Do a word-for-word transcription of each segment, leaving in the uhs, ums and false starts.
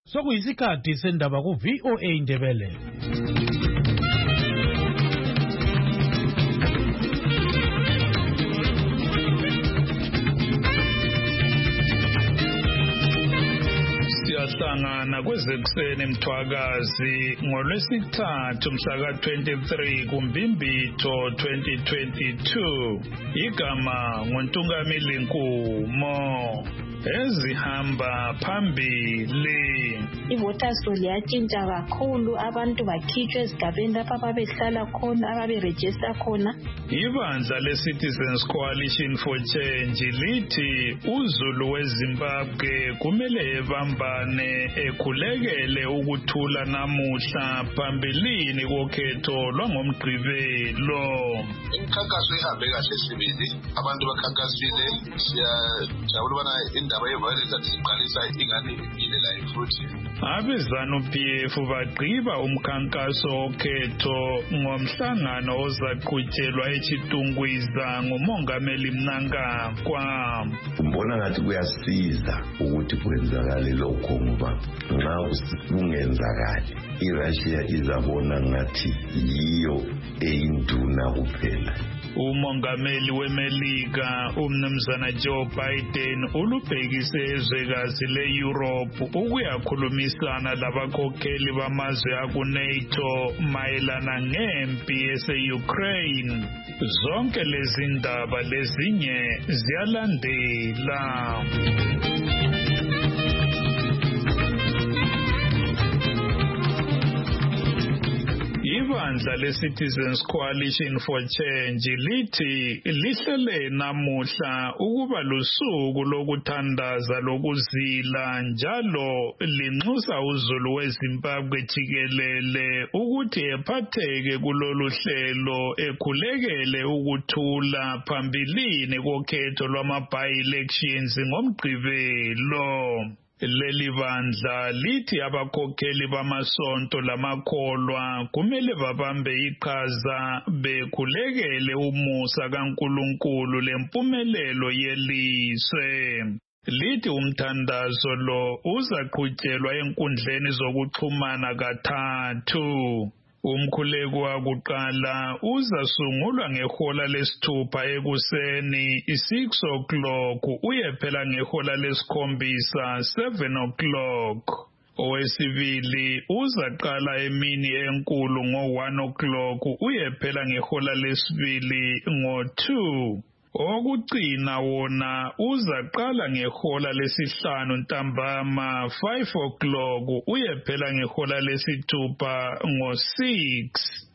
Sokuyisikhathi sendaba ku V O A Indebele. Siyahlangana kwezekuseni Mthwakazi ngolwesithathu mhla twenty-three kuMbimbitho twenty twenty-two. Igama nguNtungamili Nkumo. Ezihamba phambili. I-voters roll yatshintsha kakhulu, abantu bakhitshwe ezigabeni lapha ababehlala khona, ababerejista khona. Ibandla le-Citizens Coalition for Change lithi uZulu weZimbabwe kumele ebambane ekhulekele ukuthula namuhla phambilini kokhetho lwangomgqibelo. Imikhankaso ihambe kahle sibili, abantu bakhankasile, siyajabula ubana indaba yeviolence asiqalisa ingane ile la futhi. Abezanu P F bagqiba umkhankaso okhetho ngomhlangano ozaqhutyelwa eChitungwiza nguMongameli Mnangagwa. Mbona ngathi kuyasiza ukuthi kwenzakale lokho ngoba nxa kungenzakali iRussia izabona ngathi yiyo eyinduna kuphela. Umongameli weMelika uMnumzana Joe Biden ulubhekise ezwekazi le-Europe ukuyakhulumisana labakhokheli bamazwe aku-NATO mayelana ngempi ese-Ukraine. Zonke lezi ndaba lezinye ziyalandela. Ibandla le-Citizens Coalition for Change lithi lihlele namuhla ukuba lusuku lokuthandaza lokuzila njalo linxusa uZulu weZimbabwe jikelele ukuthi ephatheke kulolu hlelo ekhulekele ukuthula phambilini kokhetho lwama-by-elections ngomgqibelo. Leli bandla lithi abakhokheli bamasonto lamakholwa kumele babambe iqhaza bekhulekele umusa kaNkulunkulu lempumelelo yelizwe. Lithi umthandazo lo uzaqhutyelwa enkundleni zokuxhumana kathathu. Umkhuleko wakuqala uzasungulwa ngehola lesithupha ekuseni six o'clock uyephela ngehola lesikhombisa seven o'clock. Owesibili uzaqala emini enkulu ngo one o'clock uyephela ngehola lesibili ngo two. Okugcina wona uzaqala ngehola lesihlanu ntambama five o'clock uyephela ngehola lesithupha ngo six.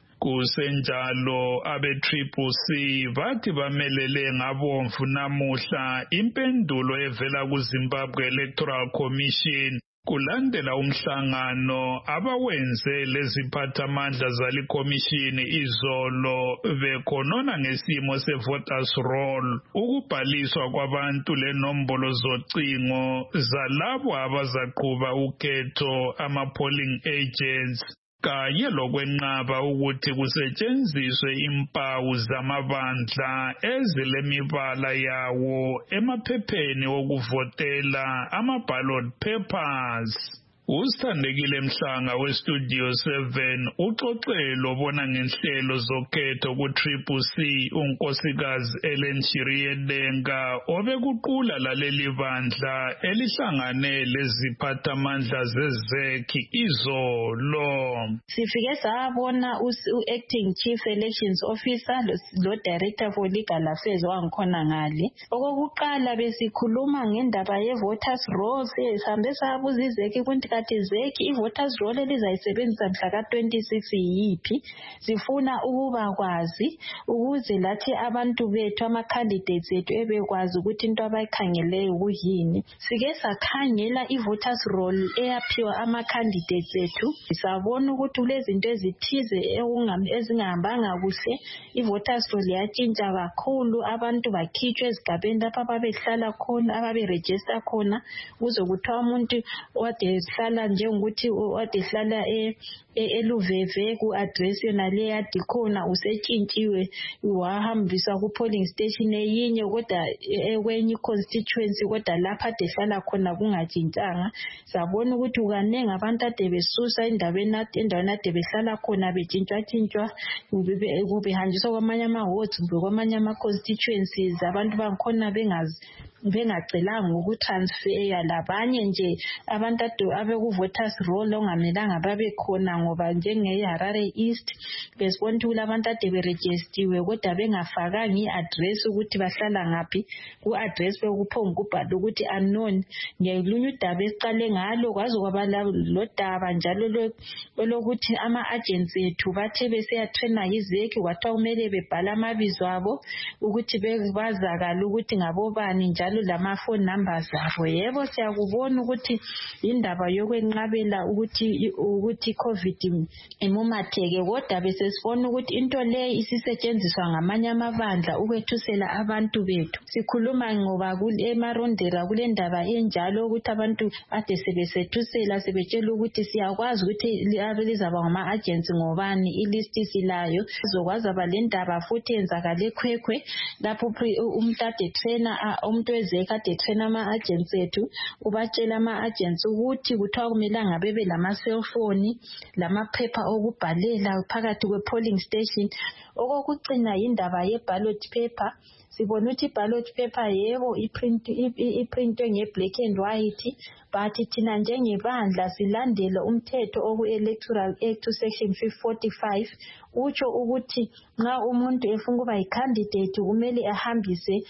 Kusenjalo abe-Triple C bathi bamelele ngabomvu namuhla impendulo evela kuZimbabwe Electoral Commission kulandela umhlangano abawenze leziphathamandla zalikhomishini izolo bekhonona ngesimo se-voters roll ukubhaliswa kwabantu lenombolo zocingo zalabo abazaqhuba ukhetho ama-polling agents kanye lokwenqaba ukuthi kusetshenziswe impawu zamabandla ezilemibala yawo emaphepheni okuvotela ama-ballot papers. Usithandekile Mhlanga weStudio seven uxoxelo obona ngenhlelo zokhetho ku-Triple C unkosikazi Ellen Shiriyedenga obekuqula laleli bandla elihlangane leziphathamandla zezekhi izolo. Sifike sabona u-acting chief elections officer lo director for legal affairs wangikhona ngale. Okokuqala besikhuluma ngendaba ye-voters roll, sihambe sabuza izekhi ukuthi kati zeki i-voters roll elizayisebenzisa mhla ka twenty-six yiphi. Sifuna ukuba kwazi ukuze lathi abantu bethu ama-candidates ethu ebekwazi ukuthi into abayikhangeleyo kuyini. Sike sakhangela i-voters roll eyaphiwa ama-candidates ethu, sabona ukuthi kulezinto ezithize ezingahambanga kuhle. I-voters roll yatshintsha kakhulu, abantu bakhitshwe ezigabeni lapha ababehlala khona, ababerejista khona, kuze kuthiwa umuntu wade ehlala njengokuthi ade hlala e eluveve ku address yona le yadikhona usetshintshiwe wahambiswa ku polling station eyinye kodwa ekwenye constituency kodwa lapha ade hlala khona kungajintanga. Sabona ukuthi ukanenge abantu ade besusa indabeni endaweni ade behlala khona betshintshwa kube hanjiswa kwamanye ama wards kumbe kwamanye ama constituencies abantu bangikhona bengazi bengacelanga ukutransfer labanye nje abantu abeku voters roll ongamelanga babe khona ngoba njenge Harare East besibona ukuthi abantu ade beregistiwe kodwa bengafakanga iaddress ukuthi bahlala ngaphi ku address bekuphonga kubhala ukuthi unknown. Ngiyalunye udaba esiqale ngalo kwaze kwaba lo daba njalo lokuthi ama agents ethu bathe beseya trainer izeki kwathiwa kumele bebhala amabizo abo ukuthi bezakala ukuthi ngabobani njalo lama phone numbers abo. Yebo siyakubona ukuthi indaba yokwenqabela ukuthi ukuthi COVID imumatheke kodwa bese sibona ukuthi into le isisetshenziswa ngamanye amabandla ukwethusela abantu bethu. Sikhuluma ngoba kule emarondera kule ndaba enjalo ukuthi abantu ade sebesethusela sebetshela ukuthi siyakwazi ukuthi abelizaba ngama agents ngobani ilist isilayo sizokwazi abalendaba futhi enzakale ekhwekhwe lapho umuntu ade trainer umuntu ezeka ade trainer ama agents ethu ubatshela ama agents ukuthi kuthiwa kumelanga bebe lama cellphone lamaphepha okubhalela phakathi kwe polling station. Okokucina indaba ye ballot paper. Sibona ukuthi ballot paper yebo iprint iprintwe nge black and white but thina njengebandla silandela umthetho oku Electoral Act section forty-five utsho ukuthi nxa umuntu efuna ukuba yicandidate kumele ahambise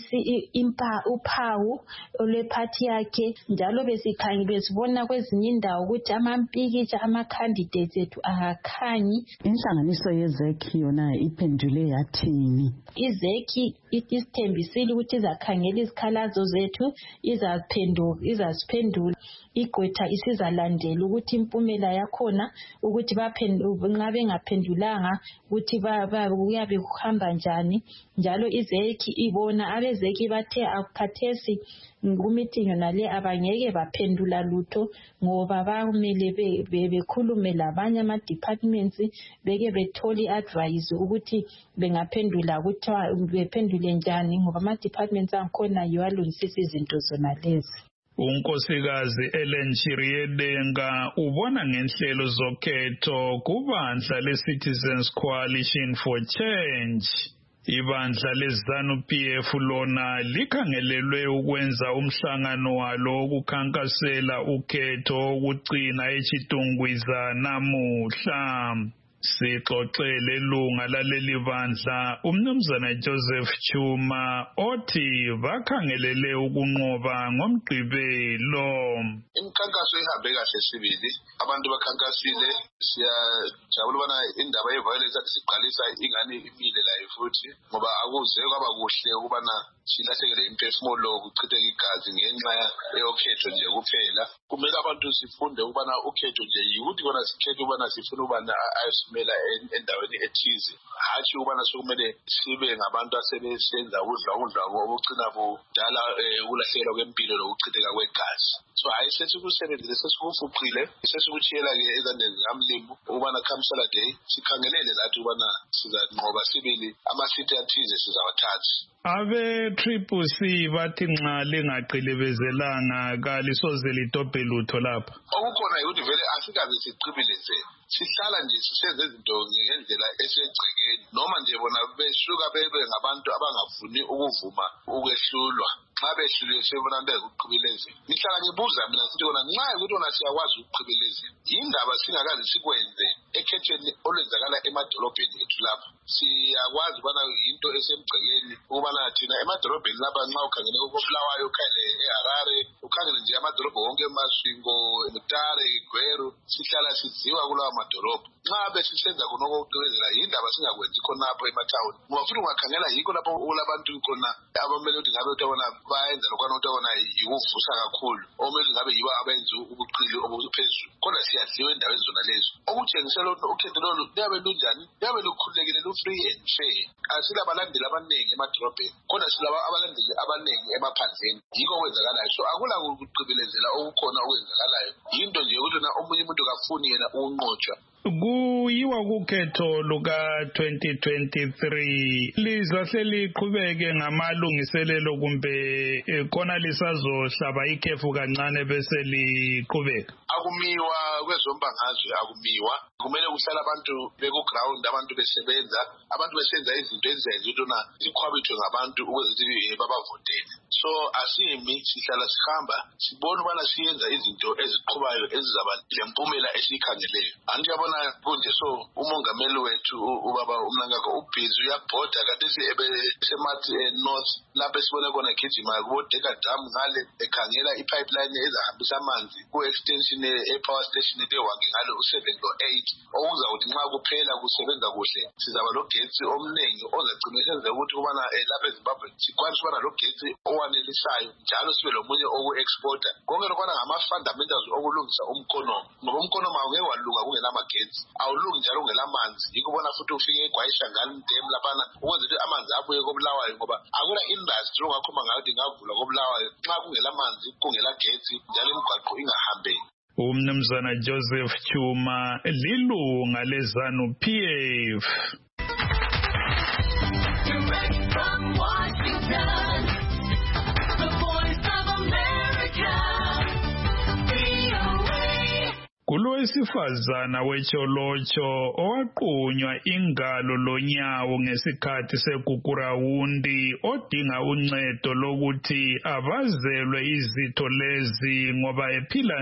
impa uphawu olweparty yakhe njalo besikhanye besibona kwezinye indawo ukuthi amampikitsha ama candidates ethu akakhanyi. Inhlanganiso yezeki yona iphendule yathini? Izeki isithembisile ukuthi izakhangela izikhalazo zethu izaphendula izasiphendula igqwetha isizalandela ukuthi impumela yakhona ukuthi baphendula nxa bengaphendulanga ukuthi kuyabe kuhamba njani. Njalo izeki ibona abezeki bathe akukhathesi kumeeting nale abangeke baphendula lutho ngoba bamele bekhulume labanye ama departments beke betholi advice ukuthi bengaphendula ukuthi bephendule njani ngoba ama departments angikhona yiwalungisisa izinto zona lezi. Unkosikazi Ellen Chiriyedenga ubona ngenhlelo zokhetho kubandla le-Citizens Coalition for Change. Ibandla leZanu P F lona likhangelelwe ukwenza umhlangano walo ukukhankasela ukhetho ukugcina eChitungwiza namuhla. Sixoxele lunga laleli bandla umnumzana Joseph Chuma othi bakhangelele ukunqoba ngomgqibelo. Imikhankaso ihambe kahle sibili abantu bakhankasile siyajabula bana indaba yeviolence siqalisa ingane imile la futhi ngoba akuze kwaba kuhle ukubana silahlekele imphefumulo ukuchitheka igazi ngenxa yokhetho nje kuphela. Kumele abantu sifunde ukubana ukhetho nje yikuthi kona sikhetho ukubana sifuna ukubana ayisumela endaweni ethize hatshi ukubana sokumele sibe ngabantu asebesenza udla udla obugcina budala ukulahlekelwa kwempilo lokuchitheka kwegazi. So ayisethi kusebenzile sesikufuqile sesikuthiyela ke ezandeni zikaMlimu ukubana Council Day sikhangelele lathi ukubana sizanqoba sibili amasithi athize sizawathatha. Abe Triple C bathi nxa lingaqilibezelanga kalisoze lidobhe lutho lapha. Okukhona ukuthi vele asikaze siqhibileze sihlala nje sisenze izinto ngendlela esegcekeni noma nje bona besuka bebe ngabantu abangafuni ukuvuma ukwehlulwa. Xa behlulwe sebona into yokuqhibileza ngihlala ngibuza mina sithi kona nxa ukuthi ona siyakwazi ukuqhibileza indaba singakazi sikwenze ekhethweni olwenzakala emadolobheni ethu lapha. Siyakwazi bana into esemgcekeni ukubana thina emadolobheni lapha nxa ukhangele ukobulawayo ukhangele eHarare ukhangele nje amadolobho wonke eMasvingo eMutare eGweru sihlala siziwa kulawa madolobho. Nxa besisenza khona ukuqhibileza indaba singakwenzi khona lapho emathawuni ngoba futhi ungakhangela yikho lapho kulabantu khona abamele ukuthi ngabe utobona bayenza lokwana utobona yikuvusa kakhulu omele ngabe yiba abenza ubuqili obuphezulu kodwa siyadliwa endaweni zona lezo okutshengisela ukuthi ukhetho lolu liyabe lunjani liyabe lukhululekile lu-free and fair asila abalandeli abaningi emadrobheni kodwa silaba abalandeli abaningi emaphandleni yikho okwenzakalayo so akula kuqibelezela okukhona okwenzakalayo yinto nje ukuthi na omunye umuntu kafuni yena ukunqotshwa. Kuyiwa kukhetho luka twenty twenty-three lizahle liqhubeke ngamalungiselelo kumbe khona lisazohlaba ikhefu kancane bese liqhubeka. Akumiwa kwezombangazwe akumiwa kumele kuhlala abantu beku ground abantu besebenza abantu besenza izinto ezenza ukuthi na zikhwabithwe ngabantu ukuthi babavotele so asimi sihlala sihamba sibona ubana siyenza izinto eziqhubayo ezizaba lempumela esikhangeleyo andiyabona kunje so umongameli wethu ubaba uMnangagwa ubhizi uyabhoda kade semathi north lapho sibona khona gijima kubodeka dam ngale ekhangela ipipeline ezahambisa amanzi ku extension e-power station ewange ngalo u-seven lo eight okuza ukuthi nxa kuphela kusebenza kuhle sizaba logetsi omningi ozagcina senze ukuthi kubana lapha eZimbabwe sikwanise ukubana logetsi owanelisayo njalo sibe lomunye oku-exporta konke lokwana ngama-fundamentals okulungisa umkhonomo ngoba umkhonomo awungeke walunga kungelamagetsi awulungi njalo ungelamanzi yikho ubona futhi ufike eGwayishangani mdem laphana ukwenza ukuthi amanzi abuye koBulawayo ngoba akula industry ongakhuluma ngayo ukuthi ingavula koBulawayo nxa kungelamanzi kungelagetsi njalo imigwaqo ingahambeki. Umnumzana Joseph Chuma lilunga leZANU P F. Direct from Washington, the Voice of America, V O A. Kulowesifazana wecholocho owaqunywa ingalo lonyawo ngesikhathi segugurawundi odinga uncedo lokuthi abazelwe izitho lezi ngoba ephila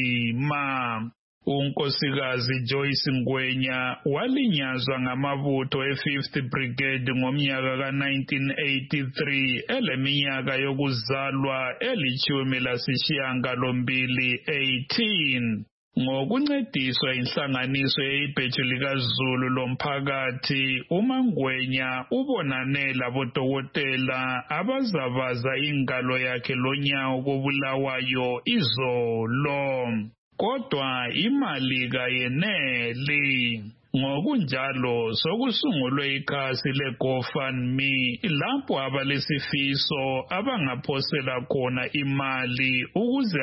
nzima. Unkosikazi Joyce Ngwenya walinyazwa ngamabutho e-fifth Brigade ngomnyaka ka nineteen eighty-three eleminyaka yokuzalwa elitshumi lasishiyangalombili eighteen. Ngokuncediswa inhlanganiso eyibheju likaZulu lomphakathi uMangwenya ubonane labodokotela abazabaza ingalo yakhe lonyawo koBulawayo izolo kodwa imali kayeneli. Ngokunjalo sokusungulwe ikhasi le-GoFundMe lapho abalesifiso abangaphosela khona imali ukuze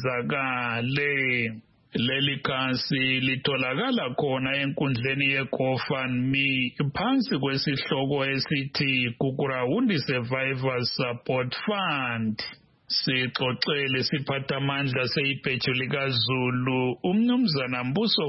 asizakale. Leli khasi litholakala khona enkundleni ye-GoFundMe phansi kwesihloko esithi Gugurawundi Survivors Support Fund. Sixoxele siphathamandla seyibheju likaZulu umnumzana Mbuso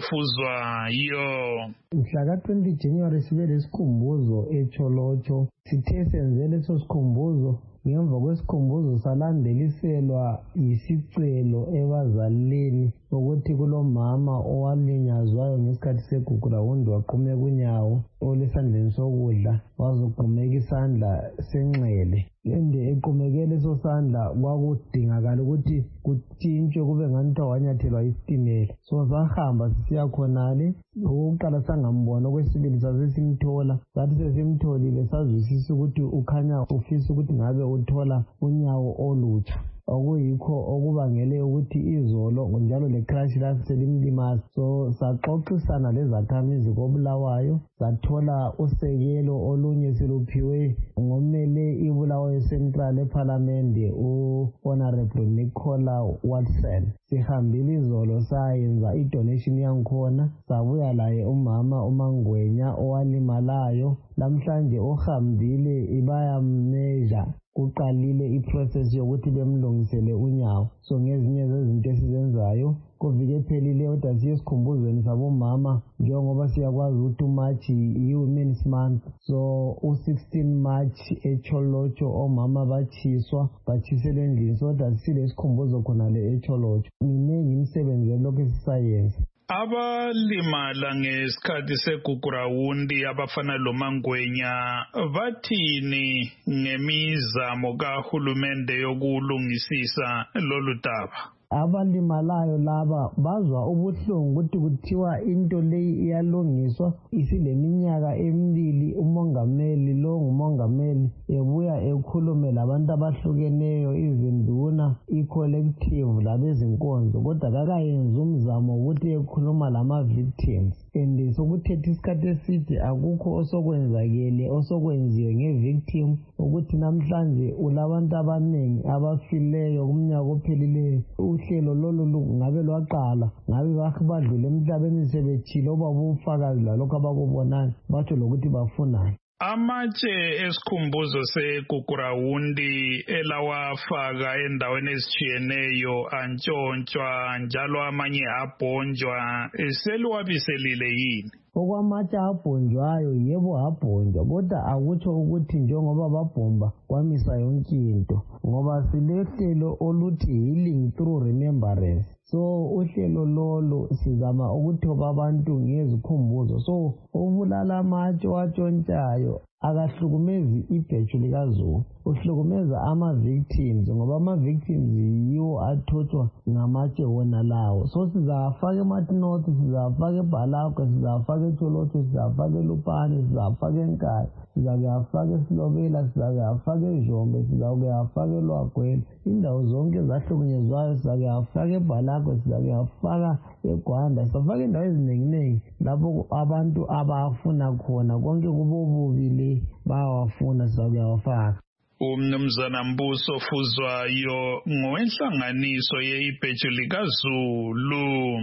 Fuzwayo. Mhla ka twenty January sibe lesikhumbuzo eCholocho sithe senze leso sikhumbuzo ngemva kwesikhumbuzo salandeliselwa yisicelo ebazalini ukuthi kulomama owalinyazwayo ngesikhathi segugurawundi waqhumeka unyawo olesandleni sokudla wazogqumeka isandla senxele ende eqhumeke leso sandla kwakudingakala ukuthi kutshintshwe kube ngani wanyathelwa isitimela so sahamba sisiya khonale okokuqala sangambona okwesibili sasesimthola sathi sesimtholile sazwisisa ukuthi ukhanya ufisa ukuthi ngabe uthola unyawo olutsha okuyikho okubangele ukuthi izolo njalo le crash laselimlimaza so saxoxisana lezakhamizi koBulawayo sathola usekelo olunye siluphiwe ngomele iBulawayo Central eParliament u-Honorable Nicola Watson. Sihambile izolo sayenza idonation yankhona sabuya laye umama uMangwenya owalimalayo lamhlanje ohambile ibayammeasure kuqalile iprocess yokuthi bemlungisele unyawo so ngezinye zezinto esizenzayo kuvike phelile kodwa siyesikhumbuzo sabomama njengoba siyakwazi ukuthi uMarch yi-Women's Month so u-sixteen March eCholocho omama bachiswa bachisela endlini so kodwa silesikhumbuzo khonale eCholocho minengi imisebenzi yalokho esisayenza. Abalimala ngesikhathi segugurawundi abafana loMangwenya bathini ngemizamo kahulumende yokulungisisa lolu daba? abalimalayo laba bazwa ubuhlungu ukuthi kuthiwa into leyi iyalungiswa isileminyaka emibili umongameli lo ngumongameli ebuya ekhulume labantu abahlukeneyo izinduna i-collective labezinkonzo kodwa kakayenza umzamo ukuthi ekhuluma lama-victims and sokuthethe isikhathi eside akukho osokwenzakele osokwenziwe nge-victim ukuthi namhlanje ulabantu abaningi abafileyo kumnyaka ophelileyo. Uhlelo lolu ngabe lwaqala ngabe badlule emhlabeni sebethile oba bufakazi lalokho abakubonayo batsho lokuthi bafunani. Amatshe esikhumbuzo segugurawundi elawafaka endaweni ezitshiyeneyo antshontshwa njalo amanye abhonjwa eseliwabiselile yini? Okwamatshe abhonjwayo yebo abhonjwa kodwa akutsho ukuthi njengoba babhomba kwamisa yonke into ngoba silehlelo oluthi healing through remembrance. So uhlelo lolo sizama ukuthoba abantu ngezikhumbuzo. So ubulala amatshe watshontshayo akahlukumezi ibheju likaZulu, uhlukumeza ama-victims ngoba ama-victims yiwo athothwa ngamatshe wona lawo. So sizafaka eMatinoti, sizafaka eBhalakwe, sizafaka eTsholotsho, sizafaka eLupane, sizafaka eNkaya, sizakuyafaka eSilobela, sizakuyafaka eZhombe, sizakuyafaka eLwagwele. Indawo zonke zahlukunyezwayo sizakuyafaka eBhalakwe, sizakuyafaka eGwanda, sizafaka indawo ezinenginengi lapho abantu abafuna khona konke kubobubili bawafuna sizakuyawafaka. Umnumzana Mbuso Fuzwayo ngowenhlanganiso ye-ibheju likaZulu.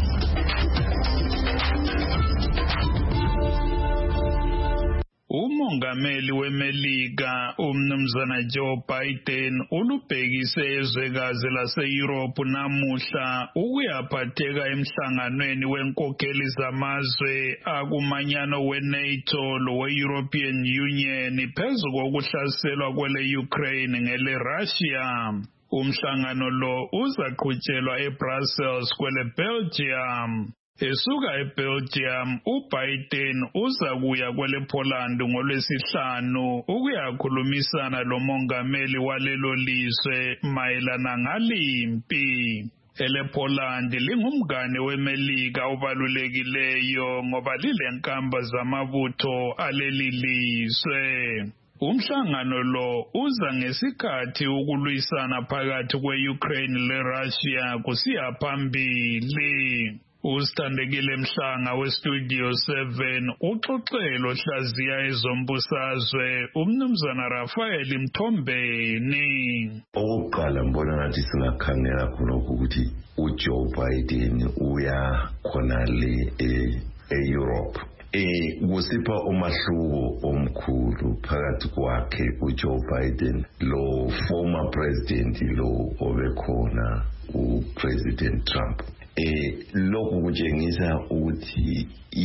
Umongameli weMelika umnumzana Joe Biden ulubhekise ezwekazi lase-Europe namuhla ukuyaphatheka emhlanganweni wenkokheli zamazwe akumanyano we-NATO lowe-European Union phezu kokuhlaselwa kwele-Ukraine ngele-Russia. Umhlangano lo uzaqhutshelwa eBrussels kwele-Belgium. Esuka eBelgium, uBiden uzakuya kwele-Poland ngolwesihlanu ukuyakhulumisana lomongameli walelo lizwe mayelana ngalimpi. Ele-Poland lingumngane weMelika obalulekileyo ngoba lilenkamba zamabutho aleli lizwe. Umhlangano lo uza ngesikhathi ukulwisana phakathi kwe-Ukraine le-Russia kusiya phambili. Usithandekile Mhlanga weStudio seven uxoxelo hlaziya ezombusazwe umnumzana Rafael Mthombeni. Okokuqala mbona ngathi singakhangela khonokho ukuthi uJoe Biden uya khona le e-Europe. Eh kusipha umahluko omkhulu phakathi kwakhe uJoe Biden lo former president lo obekhona uPresident Trump. Eh lokhu kutshengisa ukuthi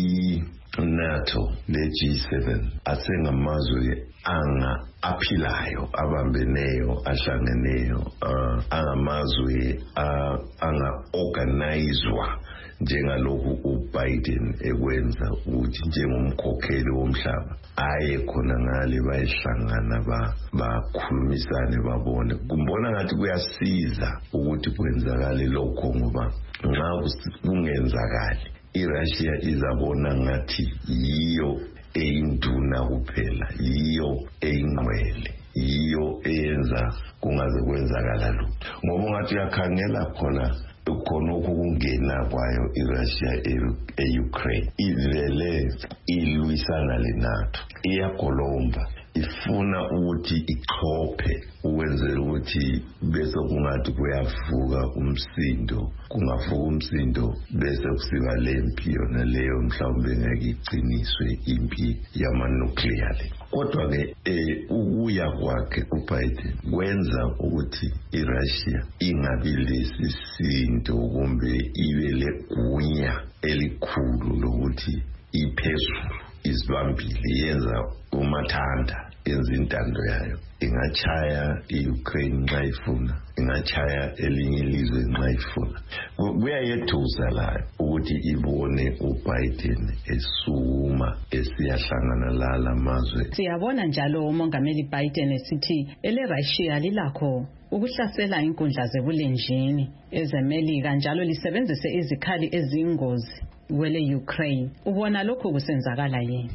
i-NATO le-G seven asengamazwe anga aphilayo abambeneyo ahlangeneyo uh, angamazwe uh, anga organizwa njengalokhu uBiden ekwenza ukuthi njengomkhokheli womhlaba aye khona ngale bayihlangana bakhulumisane babone. Kumbona ngathi kuyasiza ukuthi kwenzakale lokho ngoba nxa kungenzakali iRussia izabona ngathi yiyo eyinduna kuphela, yiyo eyingcwele, yiyo eyenza kungaze kwenzakala lutho. Ngoba ngathi uyakhangela khona khonokho kungena kwayo iRussia e-Ukraine ivele ilwisana leNATO, iyagolomba, ifuna ukuthi ichophe ukwenzela ukuthi bese kungathi kuyavuka umsindo, kungavuka umsindo bese kusiba lempi yona leyo mhlawumbe ngeke iqiniswe impi yama-nuclear. Kodwa ke eh ukuya kwakhe uBiden kwenza ukuthi iRussia ingabi lesisinto kumbe ibe legunya elikhulu lokuthi iphezulu izibambile, yenza umathanda yenza intando yayo ingachaya iUkraine nxa ifuna ingachaya elinye ilizwe nxa ifuna kuyayethusa la ukuthi ibone uBiden esuma esiyahlangana lala mazwe. Siyabona njalo umongameli Biden esithi eleRussia lilakho ukuhlasela inkundla zebulenjini ezemelika njalo lisebenzise izikhali eziyingozi kwele Ukraine. Ubona lokho kusenzakala yini?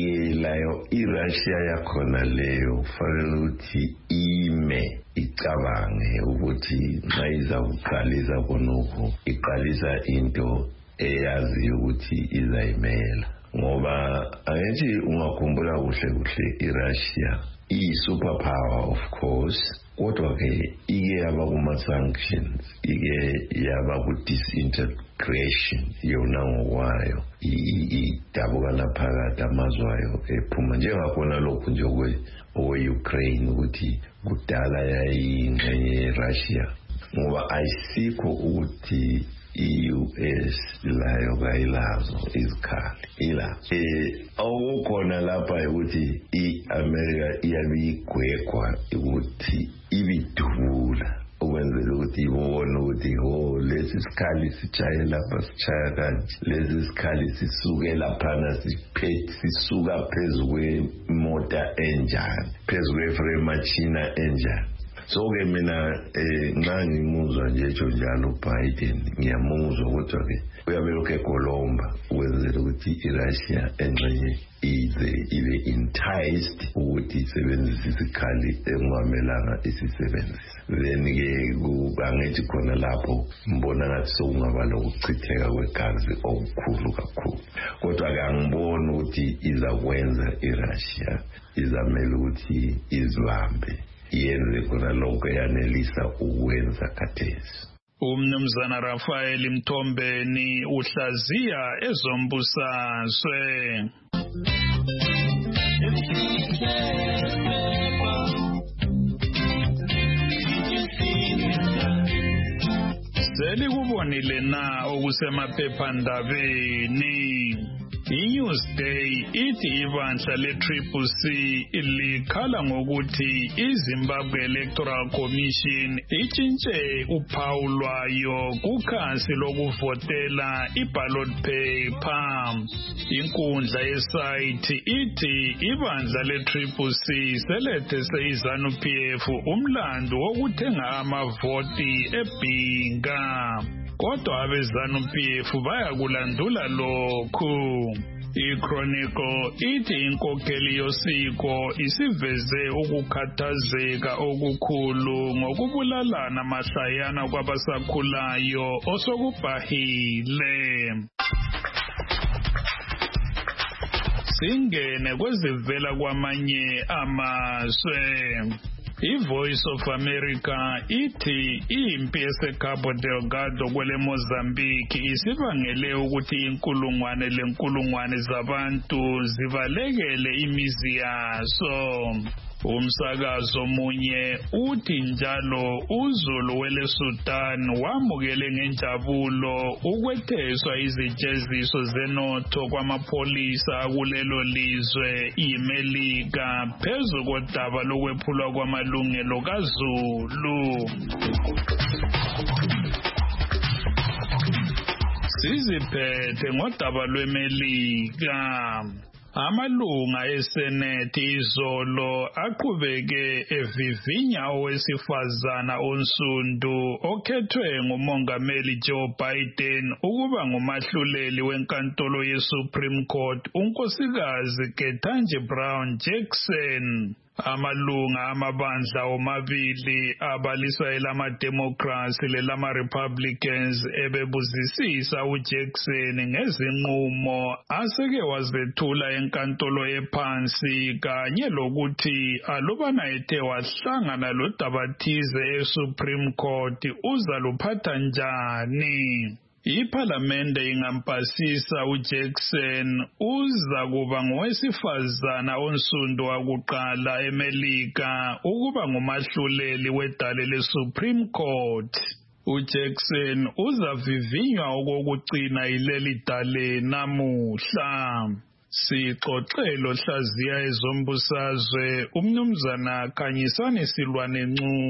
Yelayo iRussia yakhona leyo kufanele ukuthi ime icabange ukuthi nxa izawuqalisa khonokho iqalisa into eyazi ukuthi izayimela, ngoba angithi ungakhumbula kuhle kuhle iRussia iyi-superpower of course, kodwa ke ike yaba kuma-sanctions, ike yaba ku-disintegration yona ngokwayo, idabuka laphakathi amazwe ayo ephuma njengakhona lokhu nje okwe-Ukraine ukuthi kudala yayingxenye ye-Russia, ngoba ayisikho ukuthi i-U S layo kayilazo izikhali ila eh awukhona lapha ukuthi i-America iyabigwegwa ukuthi ibidubula ukwenzela ukuthi ibone ukuthi ho lesi sikhali sichaye lapha sichaya kanje, lesi sikhali sisuke laphana siphethe sisuka phezu kwemoto enjani, phezu kweframe machine enjani. So ke mina nxa ngimuzwa nje echo njalo Biden ngiyamuzwa kodwa ke uyabe lokho ekolomba ukwenzela ukuthi iRussia engxenye ize ibe enticed ukuthi isebenzise isikhali engamelanga isisebenzise. Then ke angithi khona lapho mbona ngathi sokungaba lokuchitheka kwegazi okukhulu kakhulu, kodwa ke angiboni ukuthi izakwenza iRussia, izamela ukuthi izibambe yenze khona lokho yanelisa ukwenza khathesi. Umnumzana Rafael Mthombeni uhlaziya ezombusazwe. Selikubonile na okusemaphephandabeni. I-Newsday ithi ibandla le-Triple C likhala ngokuthi iZimbabwe Electoral Commission itshintshe uphawu lwayo kukhasi lokuvotela i-ballot paper. Inkundla yesayithi ithi ibandla le-Triple C selethese iZANU-P F umlando wokuthenga amavoti eBhinga. Kodwa abeZANU-P F bayakulandula lokhu. I-Chronicle ithi inkokheli yosiko isiveze ukukhathazeka okukhulu ngokubulalana mahlayana kwabasakhulayo osokubhahile. Singene kwezivela kwamanye amazwe. I-Voice of America ithi impi eseCabo Delgado kwele Mozambique isibangele ukuthi inkulungwane lenkulungwane zabantu zibalekele imizi yazo. Umsakazo munye uthi njalo uZulu wele Sudan wamukele ngenjabulo ukwetheswa izijeziso zenotho kwamapholisa akulelo lizwe iMelika phezu kodaba lokwephulwa kwamalungelo kaZulu. Siziphethe ngodaba lweMelika. Amalunga eSenate izolo aqhubeke evivinya owesifazana onsundu okhethwe ngumongameli Joe Biden ukuba ngumahluleli wenkantolo yeSupreme Court unkosikazi Ketanji Brown Jackson. Amalunga amabandla omabili abalisa elama-Democrats lelama-Republicans ebebuzisisa uJackson ngezinqumo aseke wazethula enkantolo ephansi kanye lokuthi alubana ethe wahlangana lodabathize eSupreme Court uzaluphatha njani. Iphalamende ingampasisa uJackson uza kuba ngowesifazana onsundu wakuqala eMelika ukuba ngumahluleli wedale leSupreme Court. uJackson uzavivinywa okokugcina ileli dale namuhla. Sixoxelo hlaziya ezombusazwe umnumzana Khanyisani Silwane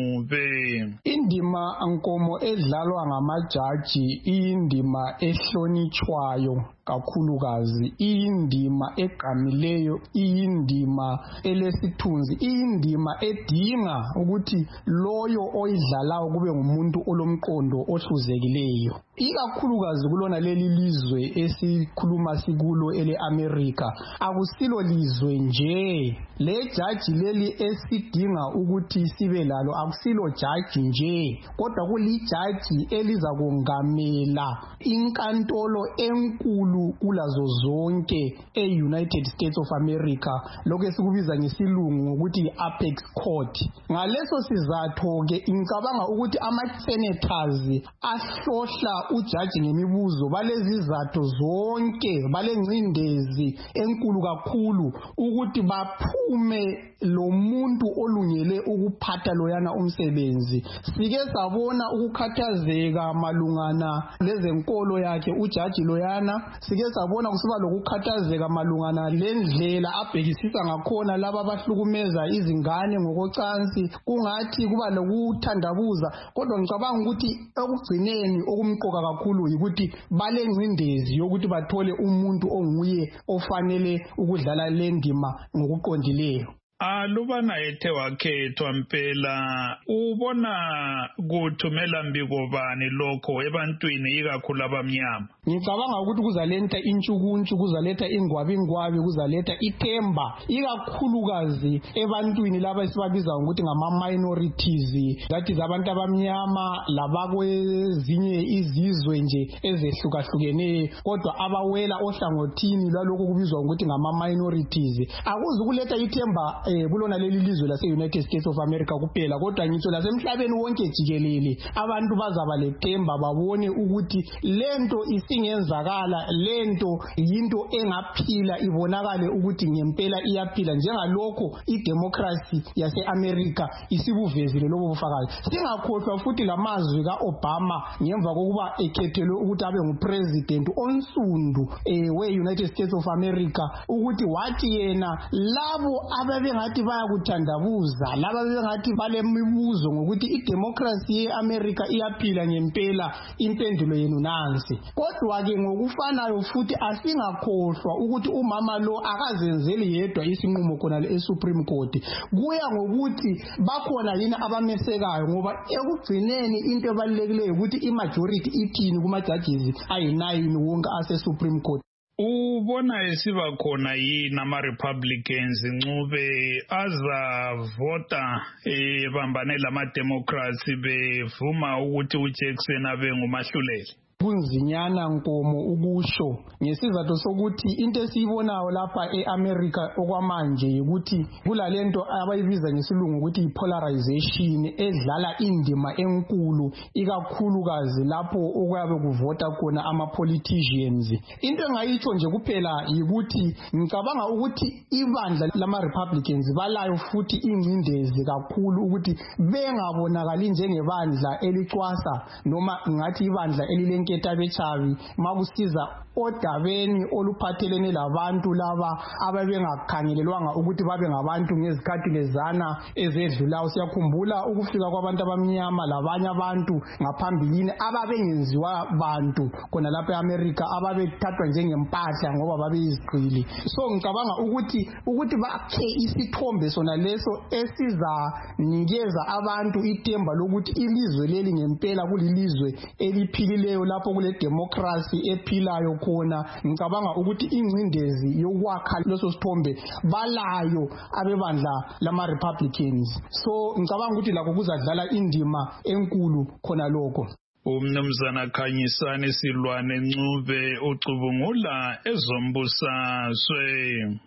Ncube. Indima Nkomo edlalwa ngamajaji indima ehlonitshwayo kakhulukazi, indima egqamileyo, indima elesithunzi, indima edinga ukuthi loyo oyidlalayo kube ngumuntu olomqondo ohluzekileyo. Ikakhulukazi kulona leli lizwe esikhuluma sikulo ele-America, akusilo lizwe nje. Le jaji leli esidinga ukuthi sibe lalo akusilo jaji nje, kodwa kulijaji eliza kongamela inkantolo enkulu kulazo zonke e-United States of America, lokho esikubiza ngesilungu ngokuthi Apex Court. Ngaleso sizatho-ke ngicabanga ukuthi ama-senators ahlohla ujaji ngemibuzo balezizathu zonke, balengcindezi enkulu kakhulu ukuthi baphume lo muntu olungele ukuphatha loyana umsebenzi. Sike sabona ukukhathazeka malungana lezenkolo yakhe ujaji loyana, sike sabona kusiba lokukhathazeka malungana lendlela abhekisisa ngakhona laba abahlukumeza izingane ngokocansi, kungathi kuba lokuthandabuza. Kodwa ngicabanga ukuthi ekugcineni okumqoka kakhulu yikuthi balengcindezi yokuthi bathole umuntu onguye ofanele ukudlala le ndima ngokuqondileyo. Alubana ethe wakhethwa mpela ubona kuthumela mbiko bani lokho ebantwini ikakhulu abamnyama? Ngicabanga ukuthi kuzaletha intshukuntshu, kuzaletha ingwabingwabi, kuzaletha ithemba ikakhulukazi ebantwini laba esibabiza ukuthi ngama-minorities, that is abantu abamnyama labakwezinye izizwe nje ezehlukahlukeneyo, kodwa abawela ohlangothini lwalokho kubizwa ukuthi ngama-minorities. Akuzi ukuletha ithemba eh kulona leli lizwe lase-United States of America kuphela, kodwa ngitsho lasemhlabeni wonke jikelele abantu bazaba lethemba, babone ukuthi lento isingenzakala, lento yinto engaphila, ibonakale ukuthi ngempela iyaphila, njengalokho idemocracy yase-America isibuvezile lobo bufakazi. Singakhohlwa futhi lamazwi ka-Obama ngemva kokuba ekhethelwe ukuthi abe ngupresident onsundu eh, we-United States of America, ukuthi wathi yena labo ababe ngathi bayakuthandabuza, laba bengathi balemibuzo ngokuthi idemocracy ye-America iyaphila ngempela, impendulo yenu nansi. Kodwa ke ngokufanayo futhi asingakhohlwa ukuthi umama lo akazenzeli yedwa isinqumo khona e-Supreme Court, kuya ngokuthi bakhona yini abamesekayo, ngoba ekugcineni into ebalulekileyo ukuthi i-majority ithini kuma-judges ayi-nine wonke ase-Supreme Court. Ubona esiba khona yini ama-Republicans Ncube azavota ebambane lama-Democrats bevuma ukuthi uJackson abe ngumahluleli? Kunzinyana Nkomo ukusho ngesizathu sokuthi into esiyibonayo lapha e-America okwamanje ukuthi kulalento abayibiza ngesilungu ukuthi i-polarization edlala indima enkulu ikakhulukazi lapho okuyabe kuvota khona ama-politicians. Into engayitsho nje kuphela yikuthi ngicabanga ukuthi ibandla lama-Republicans balayo futhi ingcindezi kakhulu ukuthi bengabonakali njengebandla elicwasa noma ngathi ibandla elile nketabechabi makusiza odabeni oluphathelene labantu laba ababengakhangelelwanga ukuthi babe ngabantu ngezikhathi lezana ezedlulayo. Siyakhumbula ukufika kwabantu abamnyama labanye abantu ngaphambilini ababengenziwa bantu khona lapha e-America, ababethathwa njengempahla ngoba babeyizigqili. So ngicabanga ukuthi ukuthi bakhe isithombe sona leso esizanikeza abantu ithemba lokuthi ilizwe leli ngempela kulilizwe eliphilileyo lapho kule democracy ephilayo khona. Ngicabanga ukuthi ingcindezi yokwakha leso sithombe balayo abebandla lama-Republicans. So ngicabanga ukuthi lakho kuzadlala indima enkulu khona lokho. Umnumzana Khanyisani Silwane Ncube ucubungula ezombusazwe.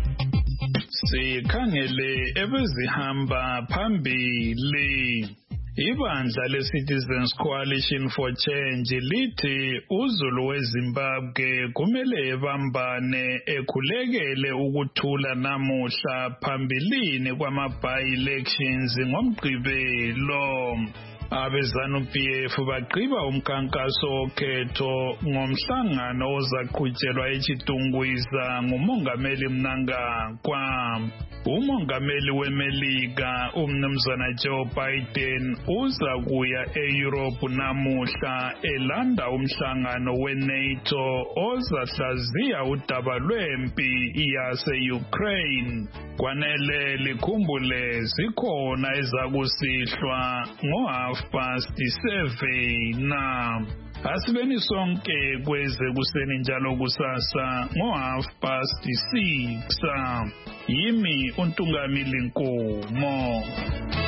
Sikhangele ebezihamba phambili Ibandla le-Citizens Coalition for Change lithi uZulu weZimbabwe kumele ebambane ekhulekele ukuthula namuhla phambilini kwama-by-elections ngoMgqibelo. Abezanu-P F bagqiba umkhankaso wokhetho ngomhlangano ozaqhutyelwa eChitungwiza ngumongameli Mnangagwa. Umongameli weMelika umnumzana Joe Biden uza kuya eEurope namuhla elanda umhlangano weNATO ozahlaziya udaba lwempi yase-Ukraine. Kwanele likhumbule zikhona ezakusihlwa ngo-half past seven na. Asibeni sonke kweze kuseni njalo kusasa ngo-half past six. Yimi uNtungamili Nkomo.